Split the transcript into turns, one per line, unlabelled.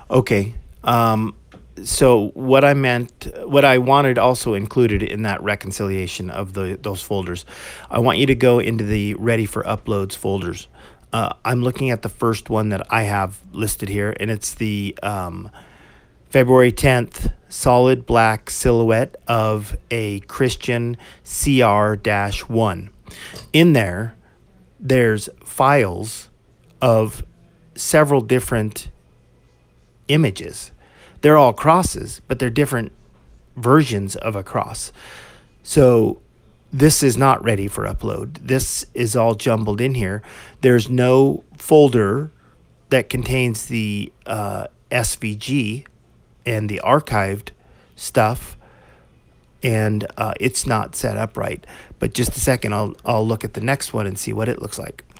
Okay. So what I wanted also included in that reconciliation of those folders, I want you to go into the ready for uploads folders. I'm looking at the first one that I have listed here, and it's the February 10th solid black silhouette of a Christian CR-1. In there, there's files of several different images. They're all crosses, but they're different versions of a cross. So this is not ready for upload. This is all jumbled in here. There's no folder that contains the SVG and the archived stuff, and it's not set up right. But just a second, I'll look at the next one and see what it looks like.